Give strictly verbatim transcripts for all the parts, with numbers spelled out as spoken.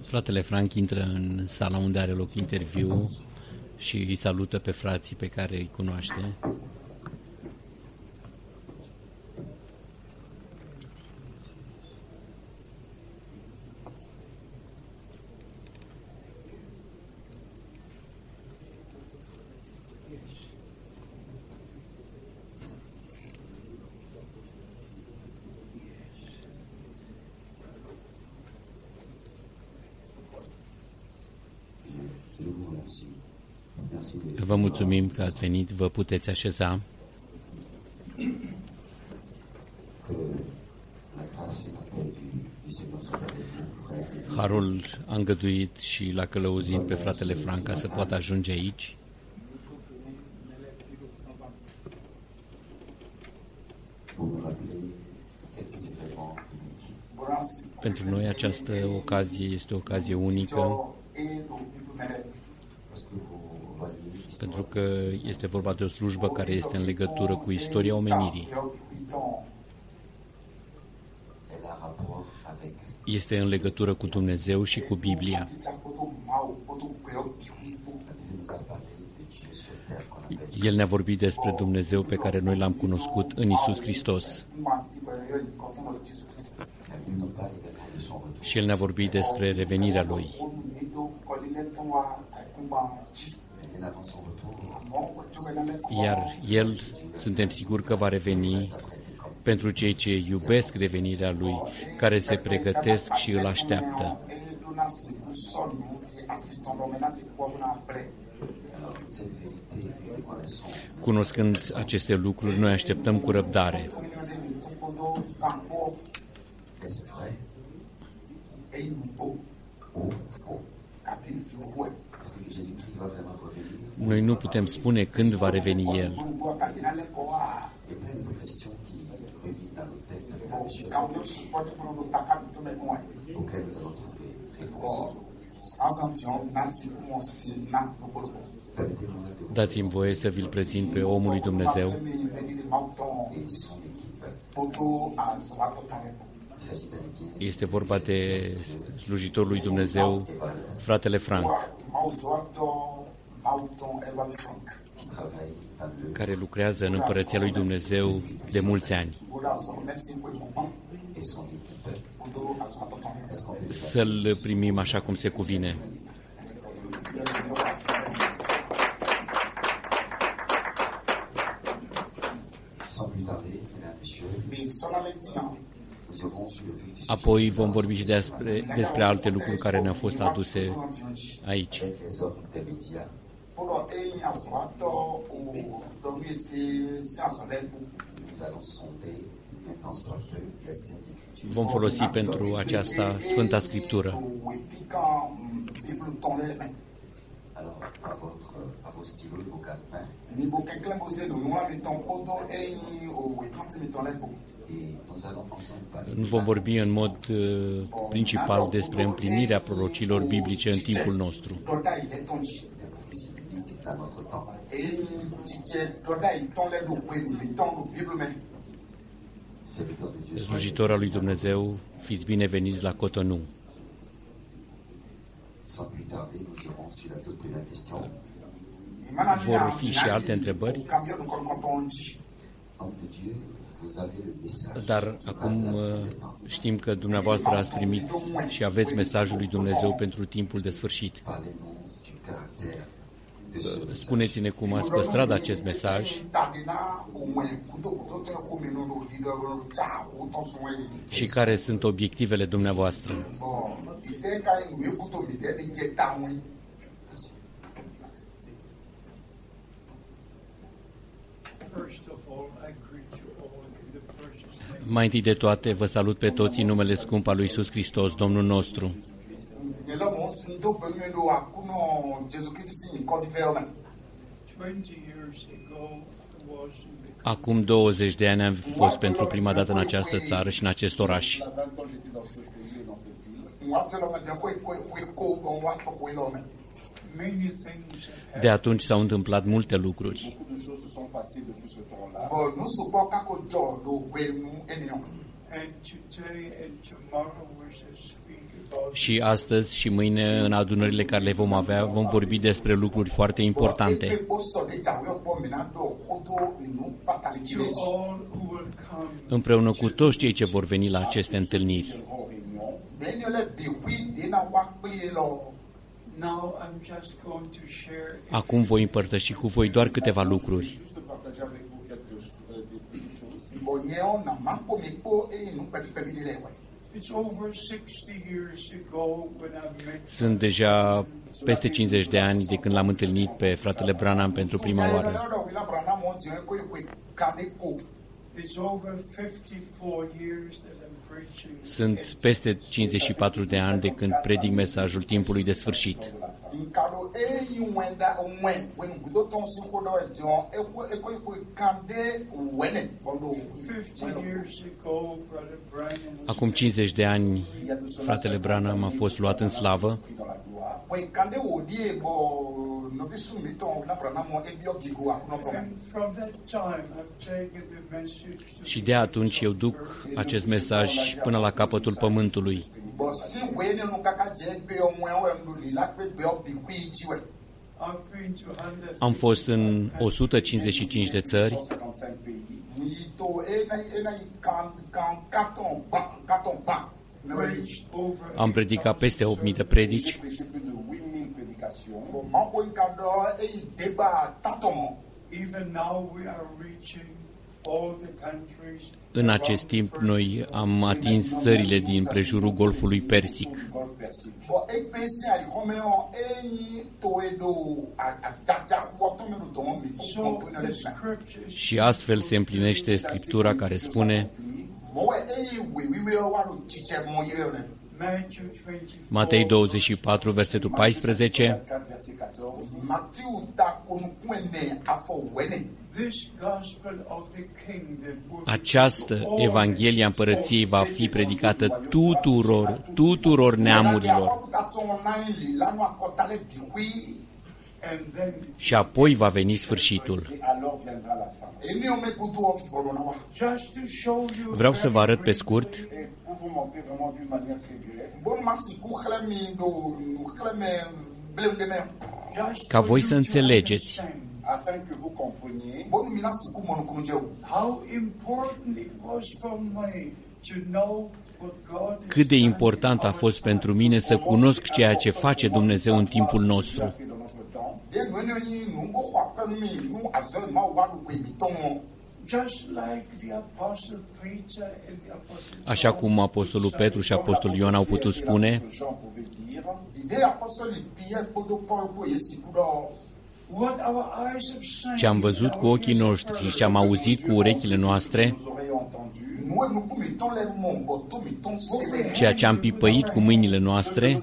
Fratele Frank intră în sala unde are loc interviu și îi salută pe frații pe care îi cunoaște. Vă mulțumim că ați venit, vă puteți așeza. Harul a îngăduit și l-a călăuzit pe fratele Frank ca să poată ajunge aici. Pentru noi această ocazie este o ocazie unică, pentru că este vorba de o slujbă care este în legătură cu istoria omenirii. Este în legătură cu Dumnezeu și cu Biblia. El ne-a vorbit despre Dumnezeu pe care noi l-am cunoscut în Iisus Hristos. Și El ne-a vorbit despre revenirea Lui. Iar El, suntem siguri că va reveni pentru cei ce iubesc revenirea Lui, care se pregătesc și îl așteaptă. Cunoscând aceste lucruri, noi așteptăm cu răbdare. Noi nu putem spune când va reveni El. Dați-mi voie să vi-l prezint pe omul lui Dumnezeu. Este vorba de slujitorul lui Dumnezeu, fratele Frank, care lucrează în Împărăția lui Dumnezeu de mulți ani. Să-l primim așa cum se cuvine. Apoi vom vorbi și despre, despre alte lucruri care ne-au fost aduse aici. Vom folosi pentru aceasta Sfânta Scriptură. Nu vom vorbi în mod uh, principal despre împlinirea prorocilor biblice în timpul nostru. Slujitor al lui Dumnezeu, fiți bineveniți la Cotonou. Vor fi și alte întrebări? Dar acum știm că dumneavoastră ați primit și aveți mesajul lui Dumnezeu pentru timpul de sfârșit. Spuneți-ne cum ați păstrat acest mesaj și care sunt obiectivele dumneavoastră. Mai întâi de toate, vă salut pe toți în numele scump al lui Iisus Hristos, Domnul nostru. Acum douăzeci de ani am fost pentru prima dată în această țară și în acest oraș. De atunci s-au întâmplat multe lucruri. Și astăzi și mâine, în adunările care le vom avea, vom vorbi despre lucruri foarte importante. Împreună cu toți cei ce vor veni la aceste întâlniri. Acum voi împărtăși cu voi doar câteva lucruri. Sunt deja peste cincizeci de ani de când l-am întâlnit pe fratele Branham pentru prima oară. Sunt peste cincizeci și patru de ani de când predic mesajul timpului de sfârșit. Acum cincizeci de ani, fratele Branham a fost luat în slavă. Și de atunci eu duc acest mesaj până la capătul pământului. Am fost în o sută cincizeci și cinci de țări. Am predicat peste opt mii de predici. În acest timp, noi am atins țările din prejurul Golfului Persic. Și astfel se împlinește Scriptura care spune: Matei douăzeci și patru, versetul paisprezece. Această Evanghelie a Împărăției va fi predicată tuturor, tuturor neamurilor. Și apoi va veni sfârșitul. Vreau să vă arăt pe scurt ca voi să înțelegeți cât de important a fost pentru mine să cunosc ceea ce face Dumnezeu în timpul nostru. Așa cum apostolul Petru și apostolul Ioan au putut spune, ce am văzut cu ochii noștri și ce am auzit cu urechile noastre, ceea ce am pipăit cu mâinile noastre,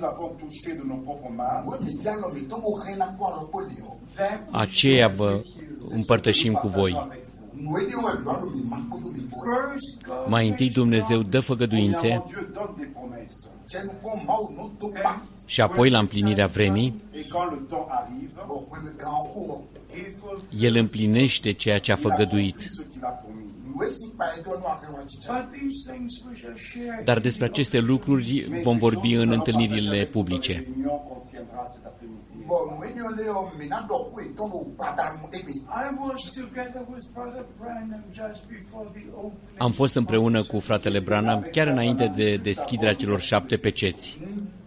aceea vă împărtășim cu voi. Mai întâi Dumnezeu dă făgăduințe și apoi, la împlinirea vremii, El împlinește ceea ce a făgăduit. Dar despre aceste lucruri vom vorbi în întâlnirile publice. Am fost împreună cu fratele Branham chiar înainte de deschiderea celor șapte peceți.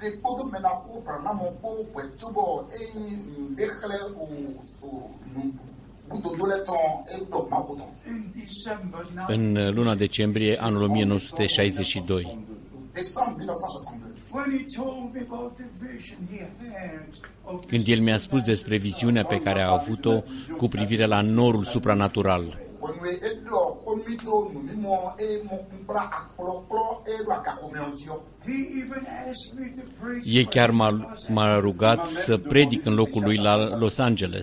În luna decembrie anul o mie nouă sute șaizeci și doi. Când el mi-a spus despre viziunea pe care a avut-o cu privire la norul supranatural. Ei chiar m-a, m-a rugat să predic în locul lui la Los Angeles,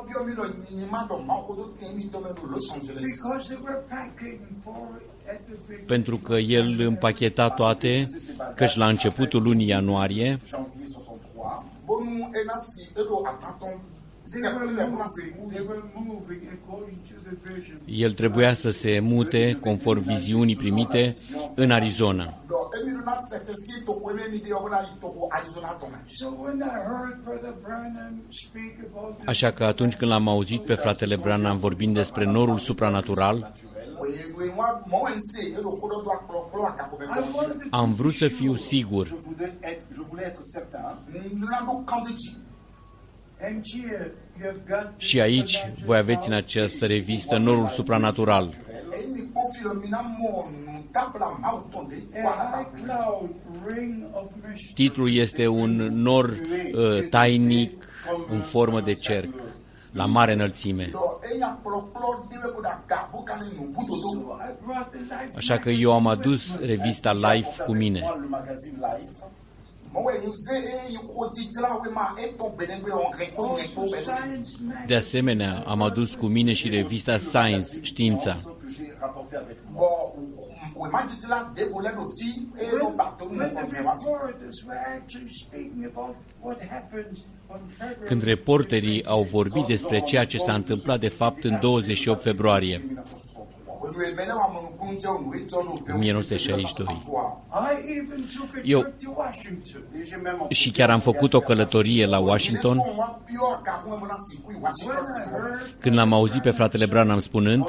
pentru că el împacheta toate, căci la începutul lunii ianuarie el trebuia să se mute, conform viziunii primite, în Arizona. Așa că atunci când l-am auzit pe fratele Branham vorbind despre norul supranatural, am vrut să fiu sigur. Și aici voi aveți în această revistă norul supranatural. Titlul este un nor uh, tainic în formă de cerc, la mare înălțime. Așa că eu am adus revista Life cu mine. De asemenea, am adus cu mine și revista Science, Știința. Când reporterii au vorbit despre ceea ce s-a întâmplat de fapt în douăzeci și opt februarie o mie nouă sute șaizeci și doi. Eu și chiar am făcut o călătorie la Washington. Când l-am auzit pe fratele Branham spunând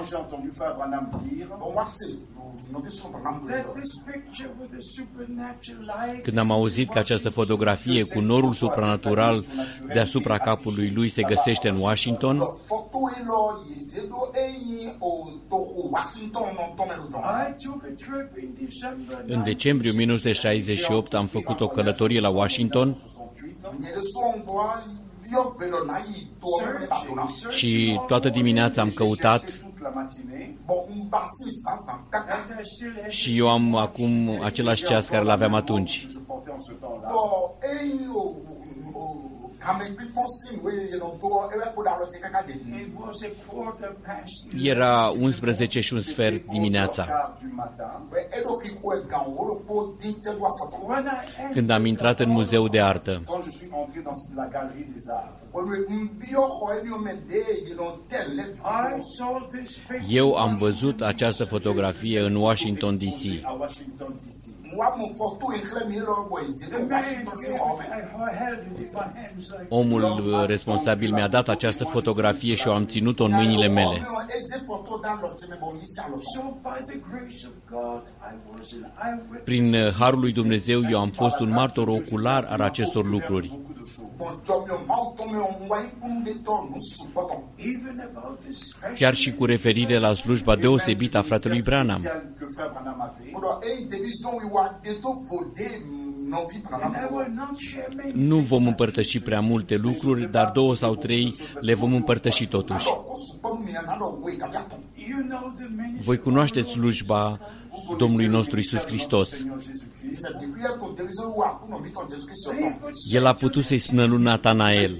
Când am auzit că această fotografie cu norul supranatural deasupra capului lui se găsește în Washington, în decembrie o mie nouă sute șaizeci și opt am făcut o călătorie la Washington și toată dimineața am căutat și eu am acum același ceas care l-aveam atunci. Era unsprezece și un sfert dimineața. Când am intrat în muzeul de artă, eu am văzut această fotografie în Washington D C. Omul responsabil mi-a dat această fotografie și o am ținut-o în mâinile mele. Prin harul lui Dumnezeu, eu am fost un martor ocular al acestor lucruri. Chiar și cu referire la slujba deosebită a fratelui Branham. Nu vom împărtăși prea multe lucruri, dar două sau trei le vom împărtăși totuși. Voi cunoașteți slujba Domnului nostru Iisus Hristos. El a putut să-i spună lui Natanael: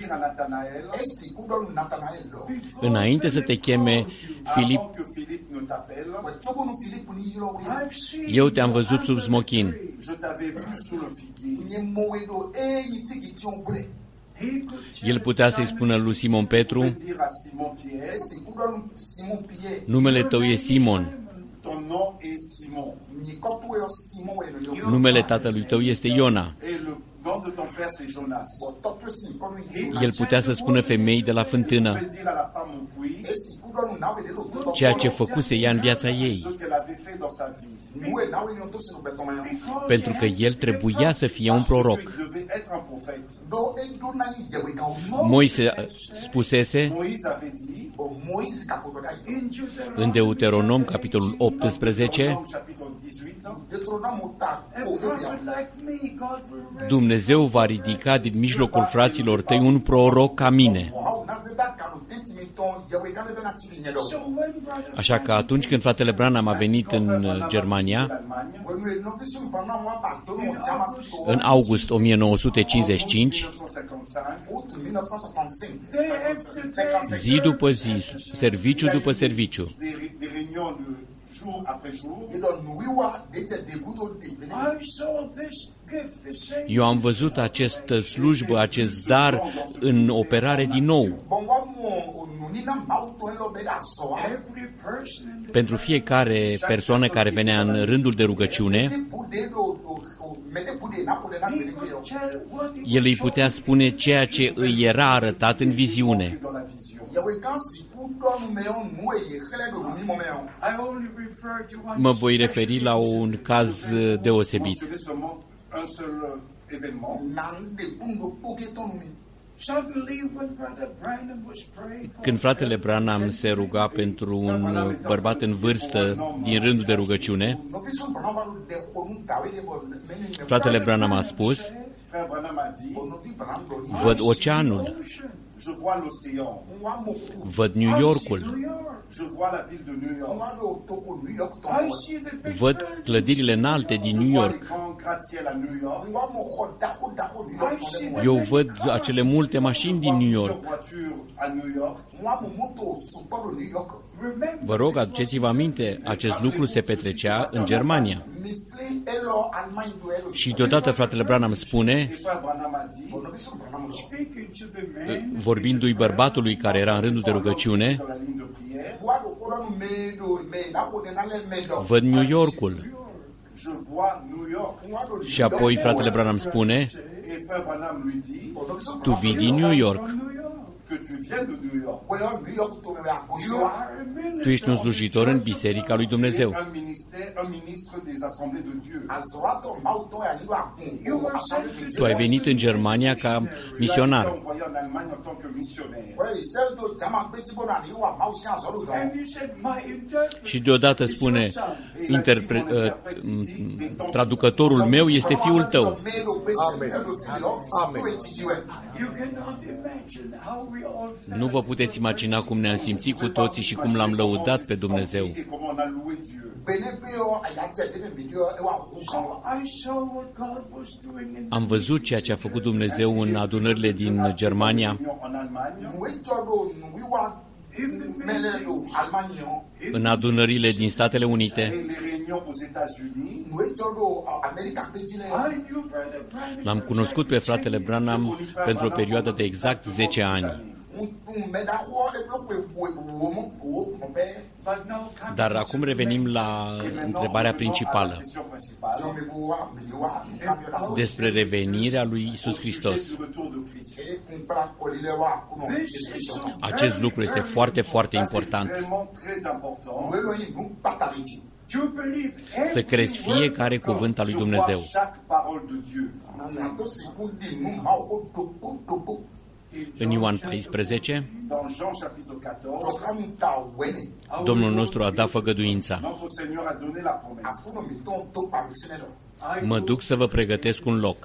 înainte să te cheme Filip, eu te-am văzut sub smochin. El putea să-i spună lui Simon Petru: numele tău e Simon. Numele tatălui tău este Iona. El putea să spună femeii de la fântână ceea ce făcuse ea în viața ei, pentru că el trebuia să fie un proroc. Moise spusese în Deuteronom, capitolul optsprezece, Dumnezeu va ridica din mijlocul fraților tăi un proroc ca mine. Așa că atunci când fratele Branham a venit în Germania, în august o mie nouă sute cincizeci și cinci, zi după zi, serviciu după serviciu, eu am văzut această slujbă, acest dar în operare din nou. Pentru fiecare persoană care venea în rândul de rugăciune, El îi putea spune ceea ce îi era arătat în viziune. Mă voi referi la un caz deosebit. Când fratele Branham se ruga pentru un bărbat în vârstă din rândul de rugăciune, fratele Branham a spus: văd oceanul, văd New Yorkul, văd clădirile înalte din New York, eu văd acele multe mașini din New York. Vă rog, aduceți-vă aminte, acest lucru se petrecea în Germania. Și deodată fratele Branham spune, vorbindu-i bărbatului care era în rândul de rugăciune, văd New Yorkul. Și apoi fratele Branham spune, tu vii din New York. Tu ești un slujitor în Biserica lui Dumnezeu. Tu ai venit în Germania ca misionar. Și deodată spune, interpre, uh, traducătorul meu este fiul tău. Amen. Nu vă puteți imagina cum ne-am simțit cu toții și cum l-am lăudat pe Dumnezeu. Am văzut ceea ce a făcut Dumnezeu în adunările din Germania, în adunările din Statele Unite. L-am cunoscut pe fratele Branham pentru o perioadă de exact zece ani. Dar acum revenim la întrebarea principală despre revenirea lui Iisus Hristos. Acest lucru este foarte, foarte important. Să crezi fiecare cuvânt al lui Dumnezeu. În Ioan paisprezece, Domnul nostru a dat făgăduința. Mă duc să vă pregătesc un loc.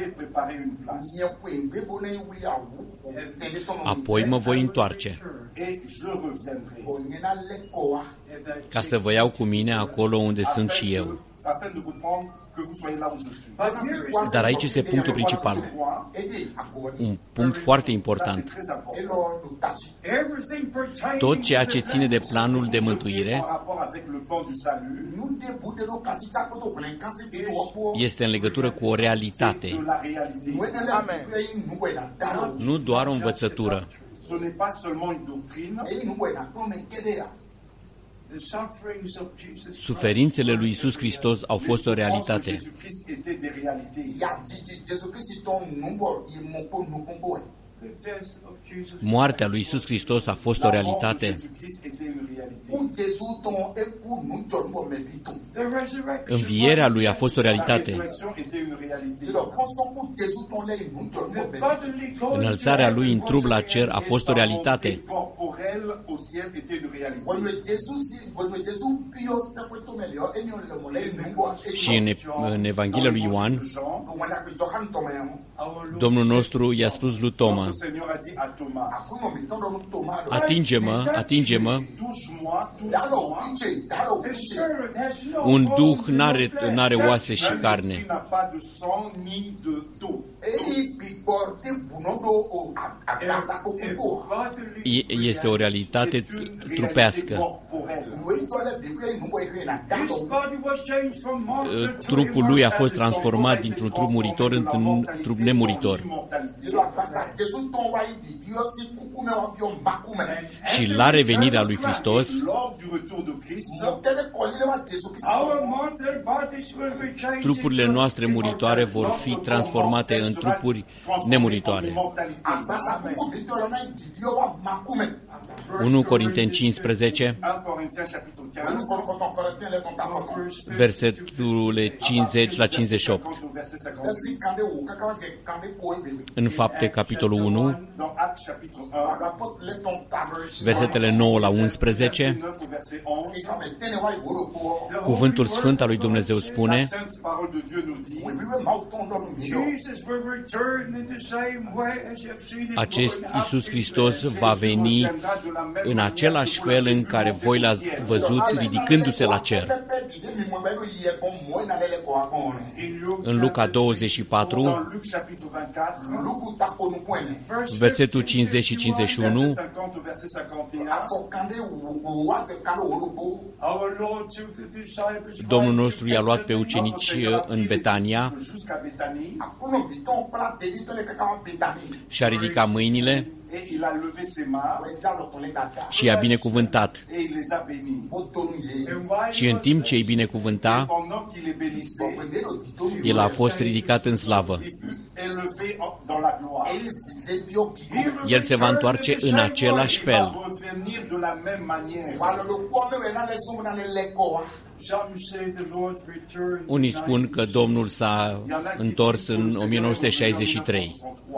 Apoi mă voi întoarce ca să vă iau cu mine acolo unde sunt și eu. Dar aici este punctul principal. Un punct foarte important. Tot ceea ce ține de planul de mântuire este în legătură cu o realitate. Nu doar o învățătură. Suferințele lui Iisus Hristos au fost o realitate. Moartea lui Iisus Hristos a fost o realitate. Învierea lui a fost o realitate. Înălțarea lui în trup la cer a fost o realitate. Și în, în Evanghelia lui Ioan, Domnul nostru i-a spus lui Toma, atinge-mă, atinge-mă. Un duh n-are, n-are oase și carne. Este o realitate trupească. Trupul lui a fost transformat dintr-un trup trup muritor într-un trup nemuritor. Și la revenirea lui Hristos, trupurile noastre muritoare vor fi transformate în trupuri nemuritoare. unu Corinteni cincisprezece, versetul cincizeci la cincizeci și opt. În Fapte, capitolul unu, versetele nouă la unsprezece, cuvântul sfânt al lui Dumnezeu spune: acest Iisus Hristos va veni în același fel în care voi l-ați văzut ridicându-se la cer. În Luca douăzeci și patru, versetul cincizeci și cincizeci și unu, Domnul nostru i-a luat pe ucenici în Betania și a ridicat mâinile și i-a binecuvântat. Și în timp ce îi binecuvânta, el a fost ridicat în slavă. El se va întoarce în același fel. Unii spun că Domnul s-a întors în o mie nouă sute șaizeci și trei.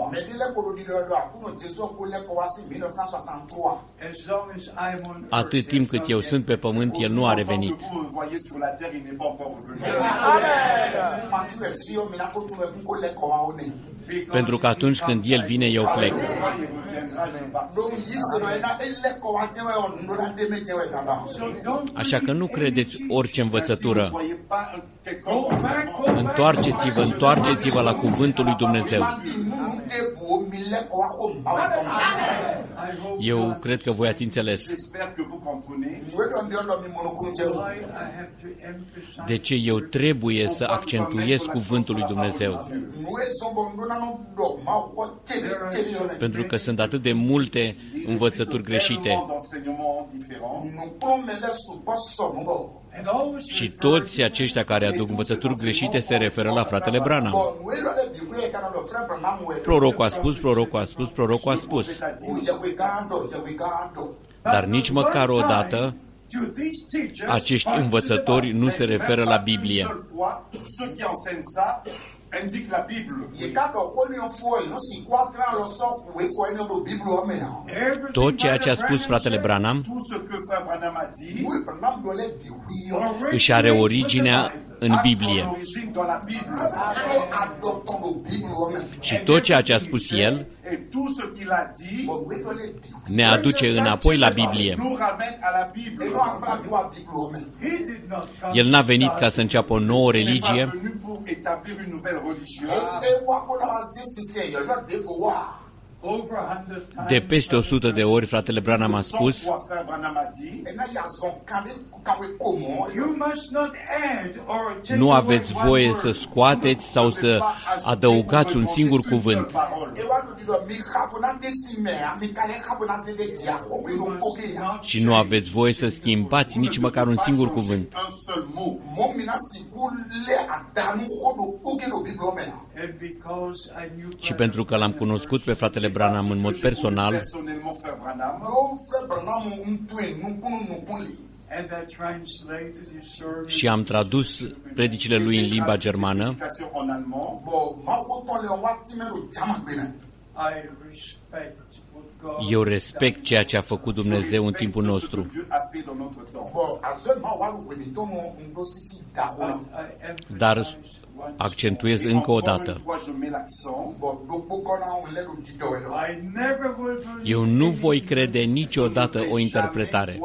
Atât timp cât eu sunt pe pământ, El nu a revenit. Pentru că atunci când El vine, eu plec. Așa că nu credeți orice învățătură. Întoarceți-vă, întoarceți-vă la cuvântul lui Dumnezeu. Eu cred că voi ați înțeles. De ce eu trebuie să accentuez cuvântul lui Dumnezeu? Pentru că sunt atât de multe învățături greșite. Și toți aceștia care aduc învățături greșite se referă la fratele Branham. Prorocul a spus, prorocul a spus, prorocul a spus. Dar nici măcar o dată acești învățători nu se referă la Biblie. Tot ceea ce a spus fratele Branham își are originea în Biblie. Și tot ceea ce a spus el ne aduce înapoi la Biblie. El n-a venit ca să înceapă o nouă religie, de peste o sută de ori fratele Branham a spus: nu aveți voie să scoateți sau să adăugați un singur cuvânt. Și nu aveți voie să schimbați nici măcar un singur cuvânt. Și pentru că l-am cunoscut pe fratele Branham în mod personal, și am tradus predicile lui în limba germană, eu respect ceea ce a făcut Dumnezeu în timpul nostru. Dar accentuez încă o dată: eu nu voi crede niciodată o interpretare.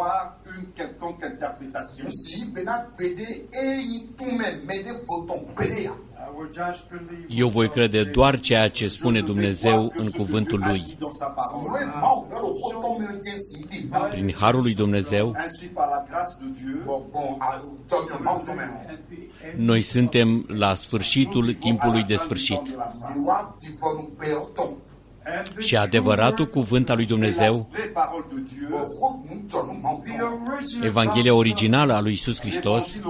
Eu voi crede doar ceea ce spune Dumnezeu în cuvântul Lui. Prin harul lui Dumnezeu, noi suntem la sfârșitul timpului de sfârșit. Și adevăratul cuvânt al lui Dumnezeu, Evanghelia originală a lui Iisus Hristos,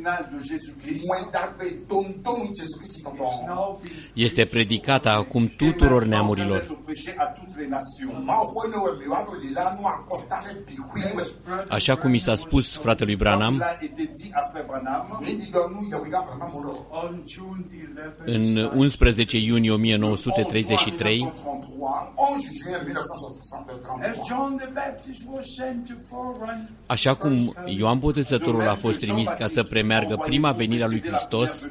este predicată acum tuturor neamurilor. Așa cum i s-a spus fratelui Branham, în unsprezece iunie o mie nouă sute treizeci și trei, așa cum Ioan Botezătorul a fost trimis ca să premeargă prima venire a lui Hristos,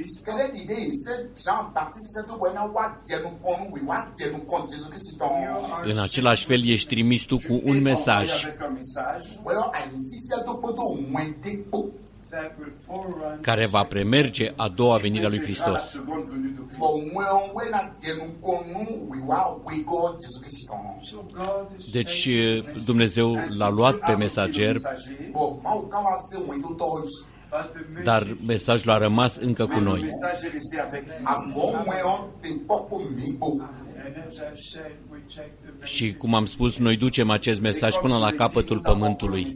în același fel ești trimis tu cu un mesaj care va premerge a doua venire a lui Hristos. Deci Dumnezeu l-a luat pe mesager, dar mesajul a rămas încă cu noi. Și cum am spus, noi ducem acest mesaj până la capătul pământului.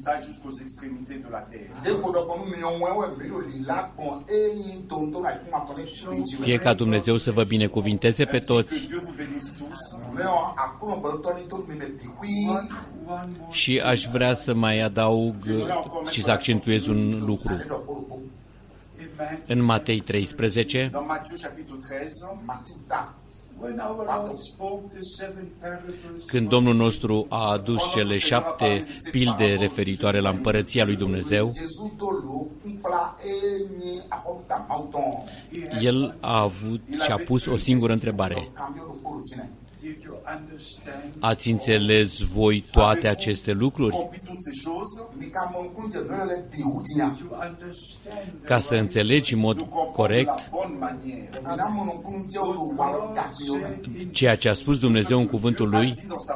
Fie ca Dumnezeu să vă binecuvinteze pe toți. Și aș vrea să mai adaug și să accentuez un lucru. În Matei treisprezece, când Domnul nostru a adus cele șapte pilde referitoare la împărăția lui Dumnezeu, El a avut și a pus o singură întrebare. Ați înțeles voi toate aceste lucruri? Ca să înțelegi în mod corect ceea ce a spus Dumnezeu în cuvântul Lui,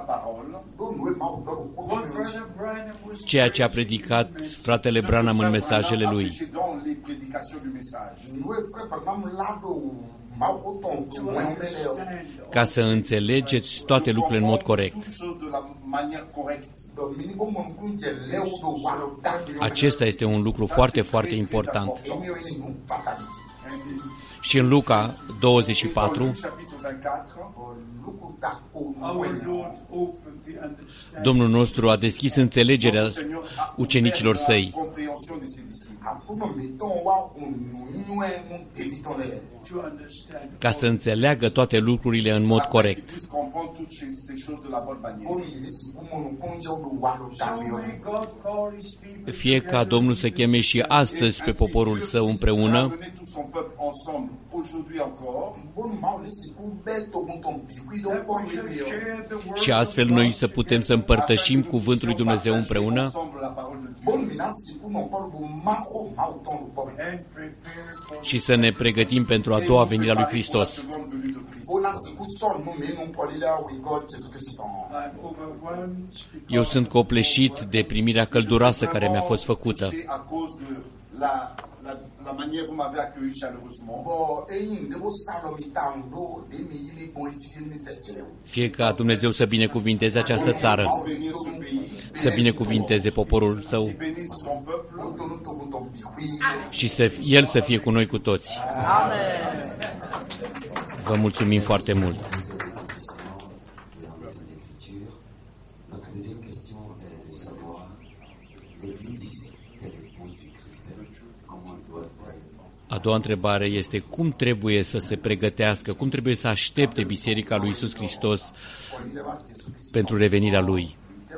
ceea ce a predicat fratele Branham în mesajele lui. Ca să înțelegeți toate lucrurile în mod corect. Acesta este un lucru foarte, foarte important. Și în Luca douăzeci și patru, Domnul nostru a deschis înțelegerea ucenicilor săi, ca să înțeleagă toate lucrurile în mod corect. Fie ca Domnul să cheme și astăzi pe poporul său împreună și astfel noi să putem să împărtășim cuvântul lui Dumnezeu împreună și să ne pregătim pentru a doua venire a lui Hristos. Eu sunt copleșit de primirea călduroasă care mi-a fost făcută. Fie ca Dumnezeu să binecuvinteze această țară, să binecuvinteze poporul său și să, El să fie cu noi cu toți. Vă mulțumim foarte mult. A doua întrebare este cum trebuie să se pregătească, cum trebuie să aștepte Biserica lui Iisus Hristos pentru revenirea Lui.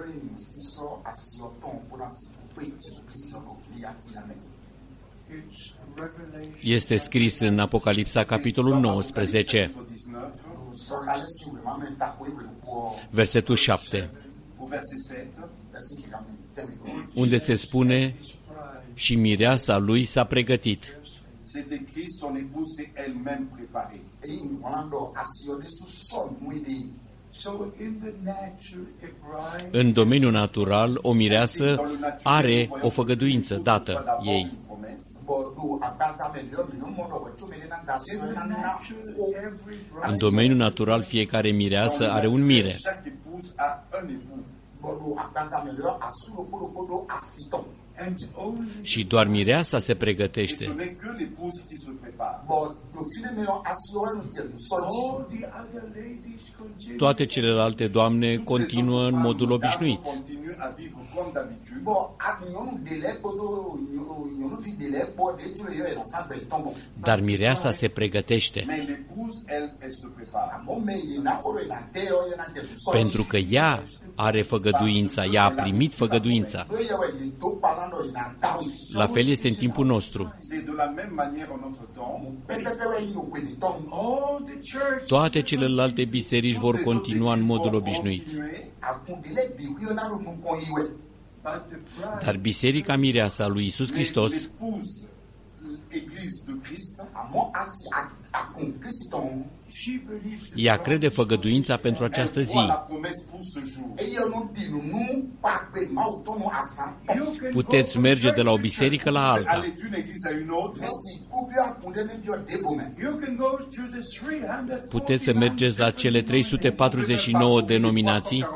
Este scris în Apocalipsa, capitolul nouăsprezece, versetul șapte, unde se spune: și mireasa lui s-a pregătit. C'est écrit, son épouse s'est elle-même préparée. În domeniul natural, o mireasă are o făgăduință dată ei. În domeniul natural, fiecare mireasă are un mire. Și doar mireasa se pregătește. Toate celelalte doamne continuă în modul obișnuit. Dar mireasa se pregătește. Pentru că ea are făgăduința, ea a primit făgăduința. La fel este în timpul nostru. Toate celelalte biserici vor continua în modul obișnuit. Dar Biserica Mireasa lui Iisus Hristos ea crede făgăduința pentru această zi. Puteți merge de la o biserică la alta. Puteți să mergeți la cele trei sute patruzeci și nouă denominații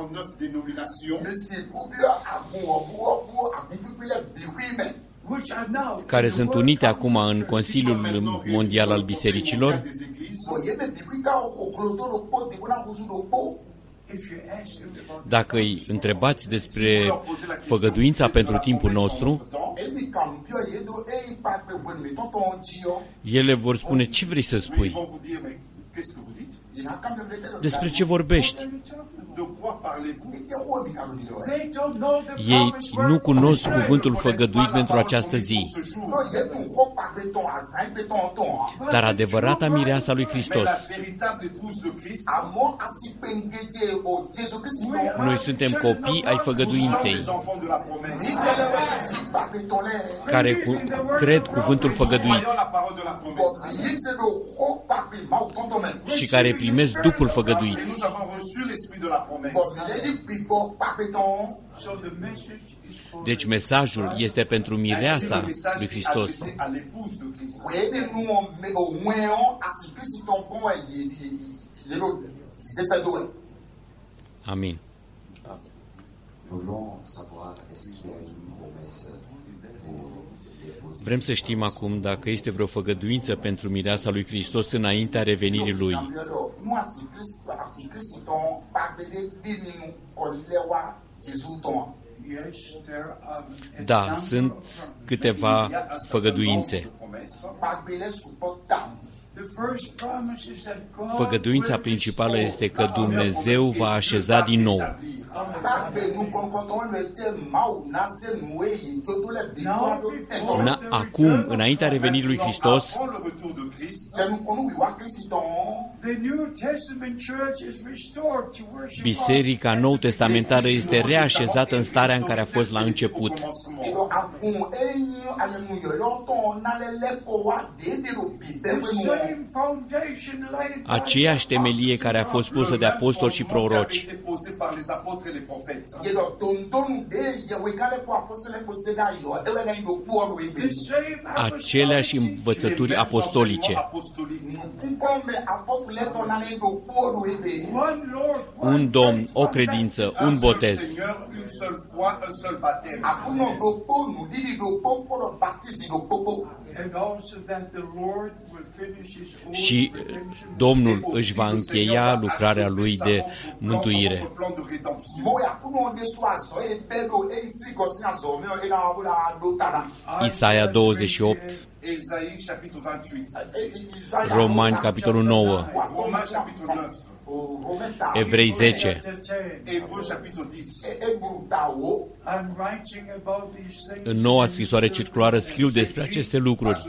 care sunt unite acum în Consiliul Mondial al Bisericilor. Dacă îi întrebați despre făgăduința pentru timpul nostru, ele vor spune, ce vrei să spui? Despre ce vorbești? Ei nu cunosc cuvântul făgăduit pentru această zi. Dar adevărata mireasa lui Hristos, noi suntem copii ai făgăduinței, care cu, cred cuvântul făgăduit și care primesc Duhul făgăduit. Deci mesajul este pentru mireasa lui Hristos. Amin. Vrem să știm acum dacă este vreo făgăduință pentru mireasa lui Hristos înaintea revenirii Lui. Da, sunt câteva făgăduințe. Făgăduința principală este că Dumnezeu va așeza din nou. Na, acum, înaintea revenirii lui Hristos, Biserica Nou-Testamentară este reașezată în starea în care a fost la început. Aceeași temelie care a fost pusă de apostoli și proroci. Aceleași învățături apostolice. Un Domn, o credință, un botez. Și Domnul își va încheia lucrarea Lui de mântuire. Isaia douăzeci și opt, Romani, capitolul nouă, Evrei zece. În noua scrisoare circulară scriu despre aceste lucruri.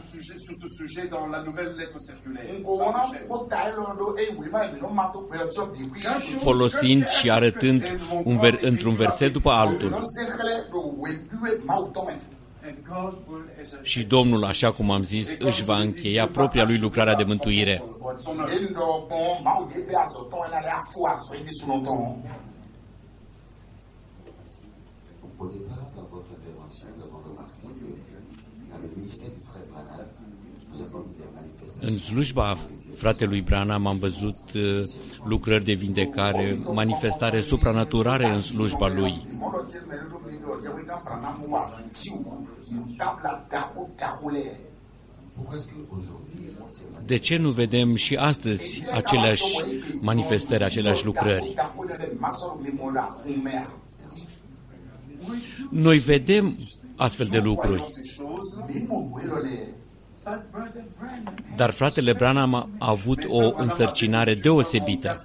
Folosind și arătând un ver, într-un verset după altul. Și Domnul, așa cum am zis, își va încheia propria lui lucrare de mântuire. În slujba fratelui Branham am văzut lucrări de vindecare, manifestare supranaturale în slujba lui. De ce nu vedem și astăzi aceleași manifestări, aceleași lucrări? Noi vedem astfel de lucruri. Dar fratele Branham a avut o însărcinare deosebită.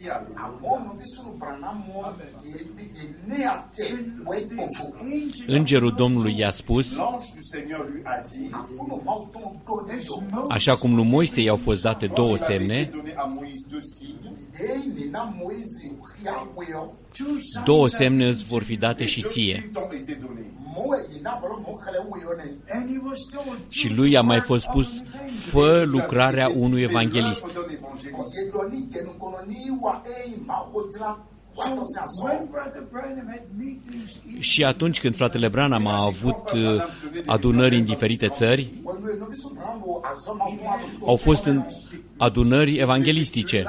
Îngerul Domnului i-a spus, așa cum lui Moise i-au fost date două semne, două semne îți vor fi date și ție. Și lui a mai fost spus, fă lucrarea unui evanghelist. Și atunci când fratele Branham a avut adunări în diferite țări, au fost în adunări evanghelistice.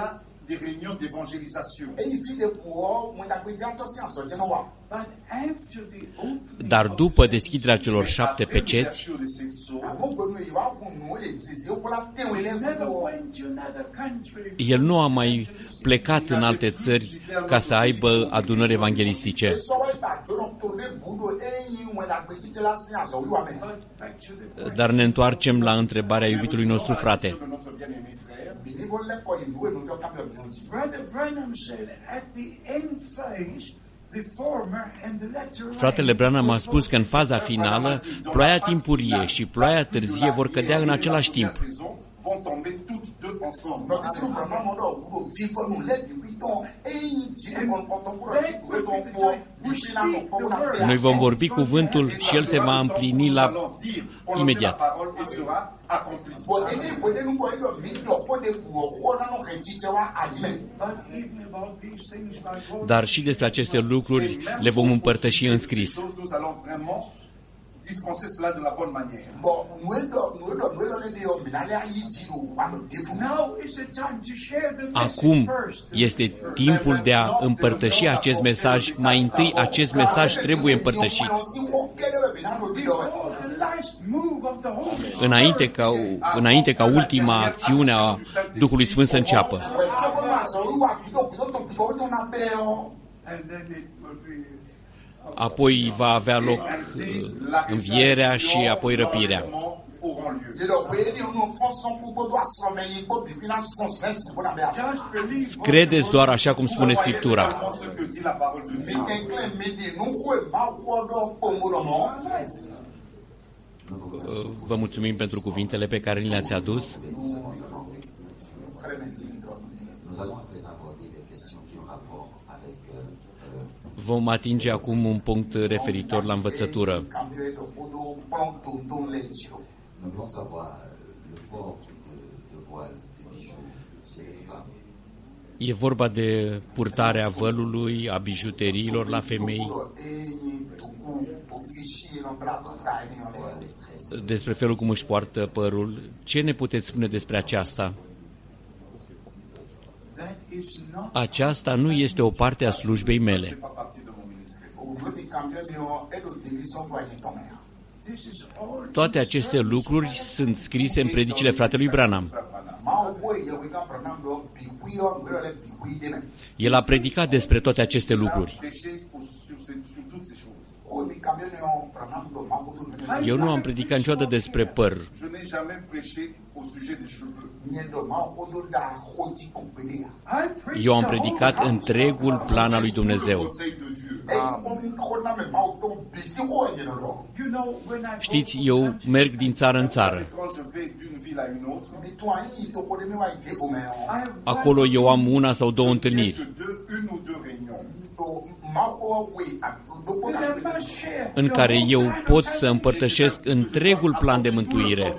Dar după deschiderea celor șapte peceți, el nu a mai plecat în alte țări ca să aibă adunări evanghelistice. Dar ne întoarcem la întrebarea iubitului nostru frate. Fratele Branham a spus că în faza finală, ploaia timpurie și ploaia târzie vor cădea în același timp. Noi vom vorbi cuvântul și el se va împlini la imediat. Dar și despre aceste lucruri le vom împărtăși în scris. Acum este timpul de a împărtăși acest mesaj. Mai întâi, acest mesaj trebuie împărtășit. Înainte ca, înainte ca ultima acțiune a Duhului Sfânt să înceapă. Apoi va avea loc învierea și apoi răpirea. Credeți doar așa cum spune Scriptura. Vă mulțumim pentru cuvintele pe care ni le-ați adus. Vom atinge acum un punct referitor la învățătură. E vorba de purtarea vălului, a bijuteriilor la femei, despre felul cum își poartă părul. Ce ne puteți spune despre aceasta? Aceasta nu este o parte a slujbei mele. Toate aceste lucruri sunt scrise în predicile fratelui Branham. El a predicat despre toate aceste lucruri. Eu nu am predicat niciodată despre păr. Eu am predicat întregul plan al lui Dumnezeu. Știți, eu merg din țară în țară. Acolo eu am una sau două întâlniri. în care eu pot să împărtășesc întregul plan de mântuire.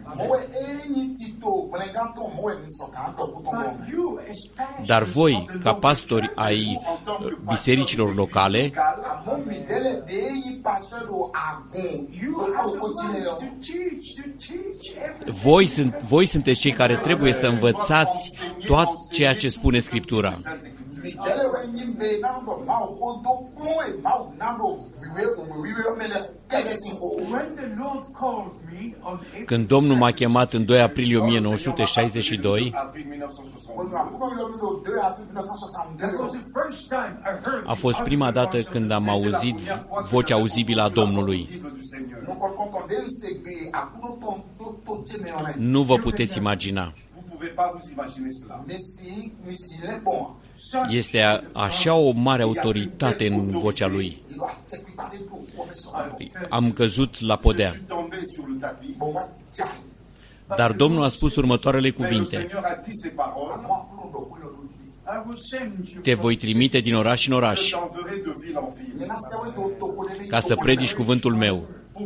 Dar voi, ca pastori ai bisericilor locale, voi, sunt, voi sunteți cei care trebuie să învățați tot ceea ce spune Scriptura. Când Domnul m-a chemat în doi aprilie o mie nouă sute șaizeci și doi, a fost prima dată când am auzit vocea auzibilă a Domnului. Nu vă puteți imagina. Este așa o mare autoritate în vocea lui. Am căzut la podea. Dar Domnul a spus următoarele cuvinte: te voi trimite din oraș în oraș ca să predici cuvântul meu.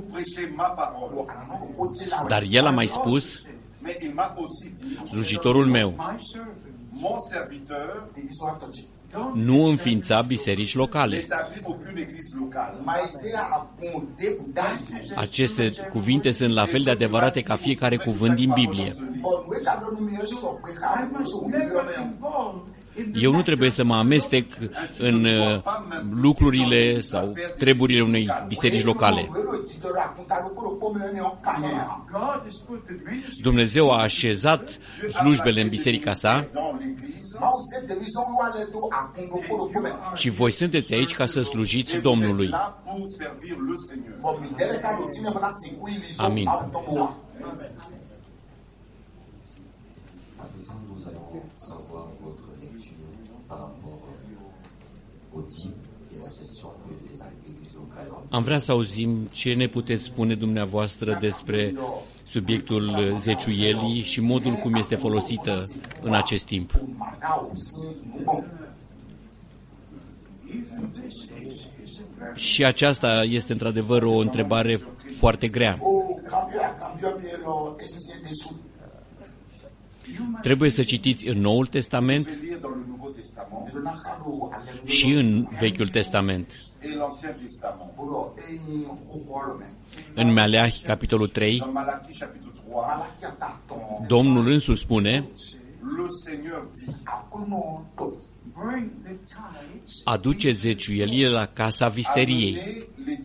Dar el a mai spus: slujitorul meu, nu înființa biserici locale. Aceste cuvinte sunt la fel de adevărate ca fiecare cuvânt din Biblie. Eu nu trebuie să mă amestec în lucrurile sau treburile unei biserici locale. Dumnezeu a așezat slujbele în biserica sa și voi sunteți aici ca să slujiți Domnului. Amin. Am vrea să auzim ce ne puteți spune dumneavoastră despre subiectul zeciuielii și modul cum este folosită în acest timp. Și aceasta este într-adevăr o întrebare foarte grea. Trebuie să citiți în Noul Testament și în Vechiul Testament. În Maleahi, capitolul trei, Domnul însuși spune: aduce zeciuielile la casa visteriei.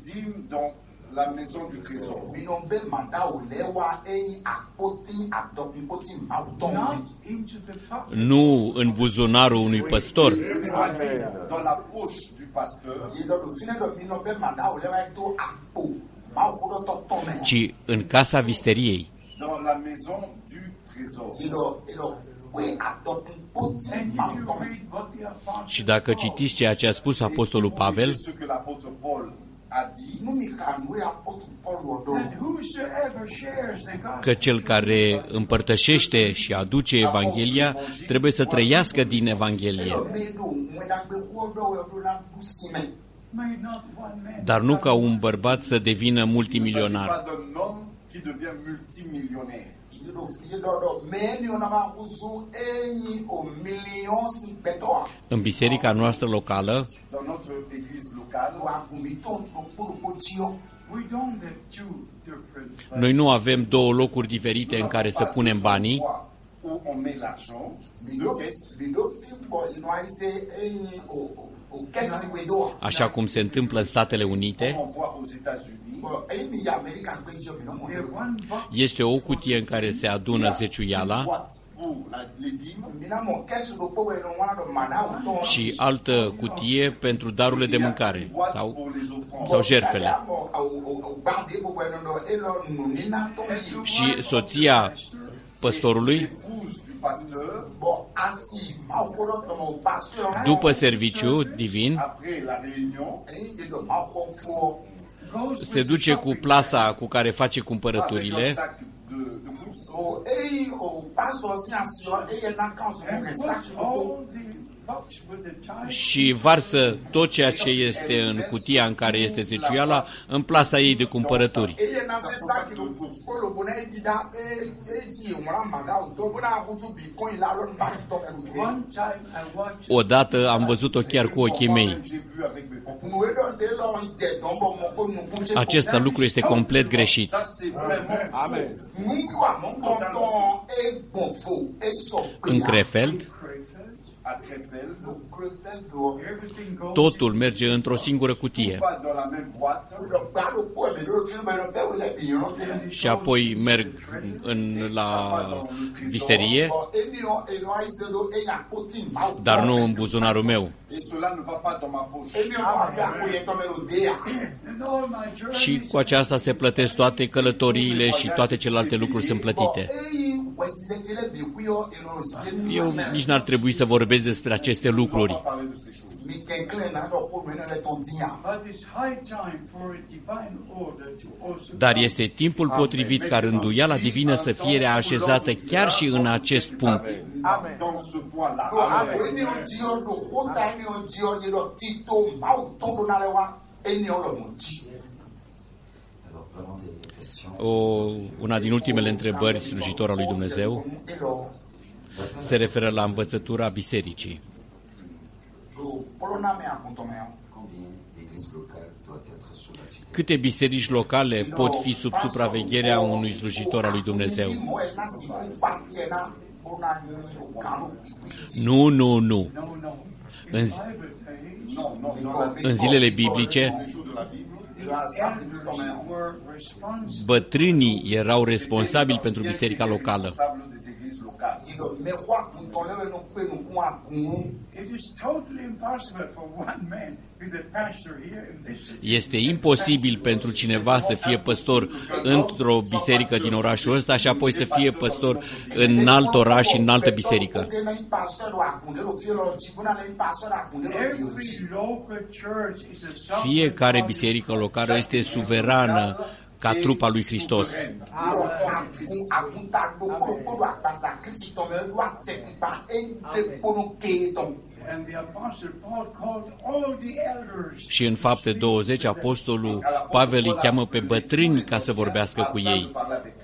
Nu în buzunarul unui păstor, ci în casa visteriei. Și dacă citiți ceea ce a spus Apostolul Pavel, că cel care împărtășește și aduce Evanghelia trebuie să trăiască din Evanghelie. Dar nu ca un bărbat să devină multimilionar. În biserica noastră locală, noi nu avem două locuri diferite în care să punem banii, așa cum se întâmplă în Statele Unite. Este o cutie în care se adună zeciuiala și altă cutie pentru darurile de mâncare sau, sau jertfele. Și soția păstorului, după serviciu divin, se duce cu plasa cu care face cumpărăturile și varsă tot ceea ce este în cutia în care este zeciuiala în plasa ei de cumpărături. Odată am văzut-o chiar cu ochii mei. Acest lucru este complet greșit. În Krefeld, totul merge într-o singură cutie. Și apoi merg în, la visterie, dar nu în buzunarul meu. Și cu aceasta se plătesc toate călătoriile și toate celelalte lucruri sunt plătite. Eu nici n-ar trebui să vorbesc despre aceste lucruri. Dar este timpul potrivit ca rânduiala divină să fie reașezată chiar și în acest punct. O, una din ultimele întrebări, slujitor al lui Dumnezeu, se referă la învățătura bisericii. Câte biserici locale pot fi sub supravegherea unui slujitor al lui Dumnezeu? Nu, nu, nu. În, în zilele biblice, bătrânii erau responsabili pentru biserica locală. Este imposibil pentru cineva să fie păstor într-o biserică din orașul ăsta și apoi să fie păstor în alt oraș și în altă biserică. Fiecare biserică locală este suverană ca trupa lui Hristos. Și în Fapte douăzeci, apostolul Pavel îi cheamă pe bătrâni ca să vorbească cu ei.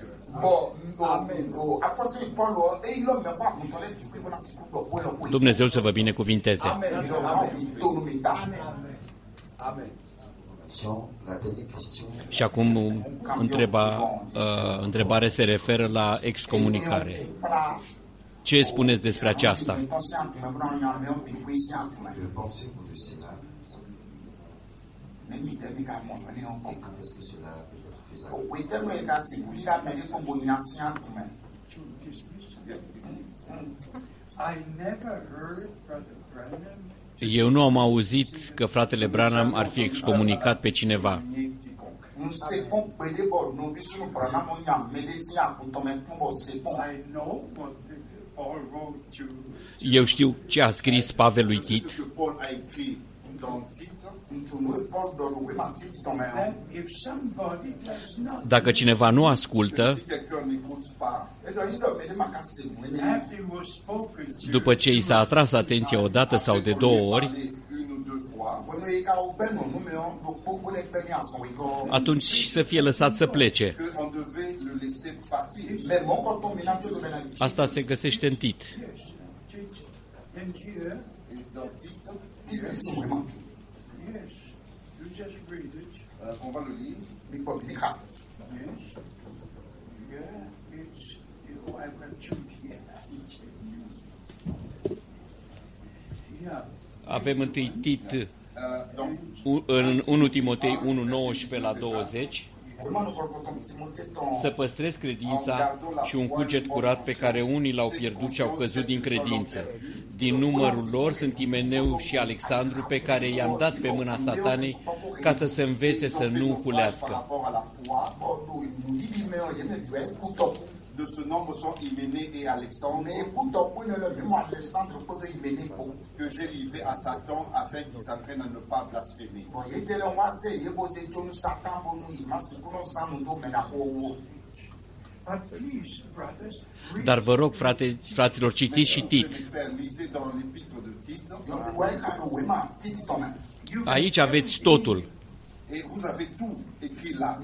Dumnezeu să vă binecuvinteze. Și acum întreba, uh, întrebare se referă la excomunicare. Ce spuneți despre aceasta? Eu nu am auzit că fratele Branham ar fi excomunicat pe cineva. Eu știu ce a scris Pavel lui Tit. Dacă cineva nu ascultă, după ce i s-a atras atenția o dată sau de două ori, atunci să fie lăsat să plece. Asta se găsește în Tit. Avem întâi Tit în unu Timotei unu, nouăsprezece la douăzeci. Să păstrezi credința și un cuget curat pe care unii l-au pierdut și au căzut din credință. Din numărul lor sunt Imeneu și Alexandru, pe care i-am dat pe mâna Satanei ca să se învețe să nu hulească. De ce nombre sont Hyménée et Alexandre, que j'ai livré à Satan afin qu'ils s'apprennent à ne pas blasphémer. Dar vă rog, frate, fraților, citiți și Tit. Aici aveți totul. Et vous avez tout écrit là.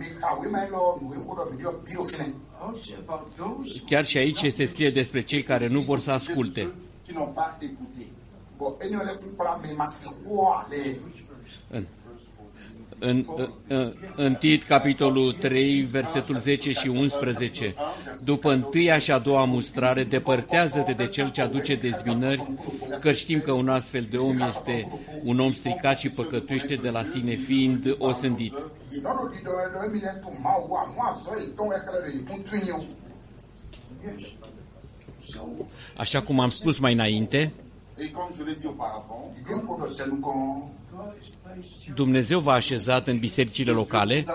Chiar și aici este scrie despre cei care nu vor să asculte. Qui n'ont pas écouté. În, în, în, în Tit, capitolul trei, versetul zece și unsprezece. După întâia și a doua mustrare, depărtează-te de cel ce aduce dezbinări, că știm că un astfel de om este un om stricat și păcătuiește de la sine, fiind osândit. Așa cum am spus mai înainte, Dumnezeu v-a așezat în bisericile locale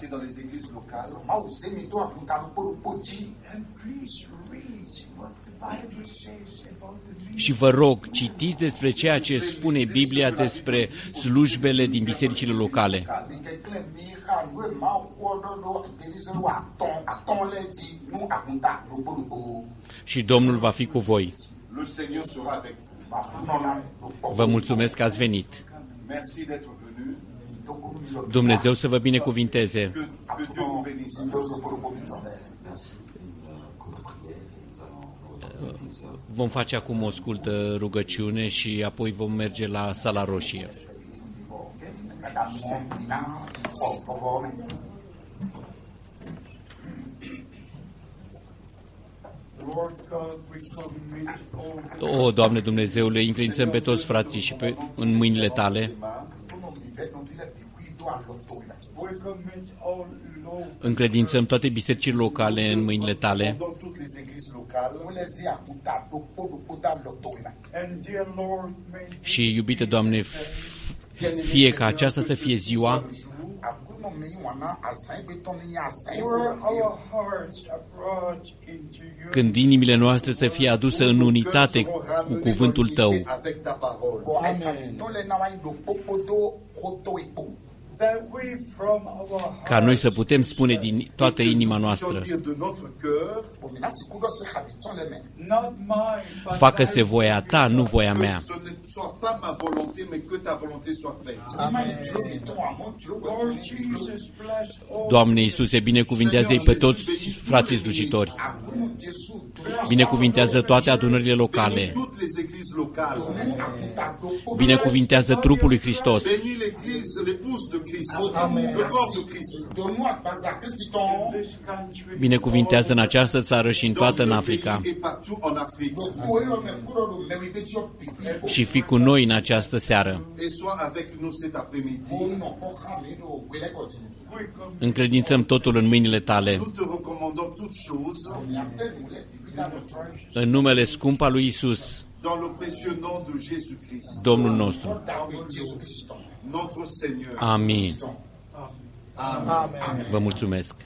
și vă rog, citiți despre ceea ce spune Biblia despre slujbele din bisericile locale. Și Domnul va fi cu voi. Vă mulțumesc că ați venit. Dumnezeu să vă binecuvinteze. Vom face acum o scurtă rugăciune și apoi vom merge la sala roșie. O, Doamne Dumnezeule, încredințăm pe toți frații și pe, în mâinile Tale. Încredințăm toate bisericile locale în mâinile Tale. Și, iubite Doamne, fie ca aceasta să fie ziua când inimile noastre să fie aduse în unitate cu cuvântul Tău. Ca noi să putem spune din toată inima noastră: facă-se voia Ta, nu voia mea. Doamne Iisuse, binecuvintează-i pe toți frații slujitori. Binecuvintează toate adunările locale. Binecuvintează trupul lui Hristos. Binecuvintează în această țară și în toată în Africa. Și fii cu noi în această seară. Încredințăm totul în mâinile Tale. În numele scump al lui Iisus, Domnul nostru. Amin. Vă mulțumesc.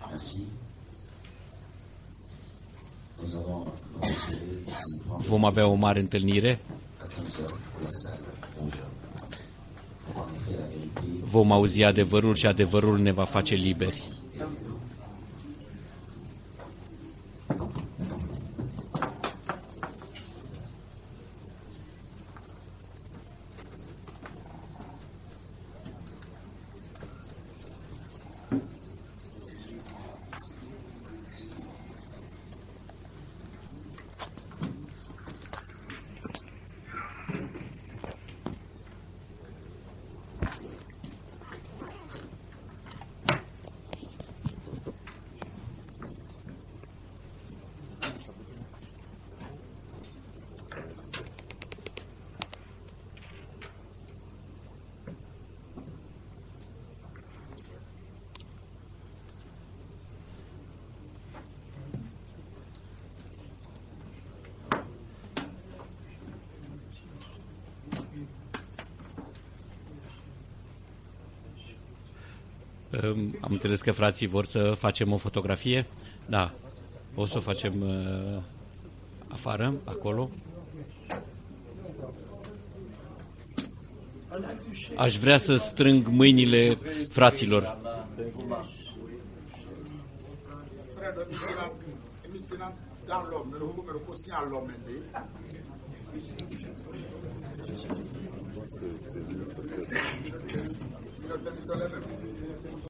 Vom avea o mare întâlnire. Vom auzi adevărul și adevărul ne va face liberi. Am înțeles că frații vor să facem o fotografie. Da, o să o facem uh, afară, acolo. Aș vrea să strâng mâinile fraților. s'est tenu peut-être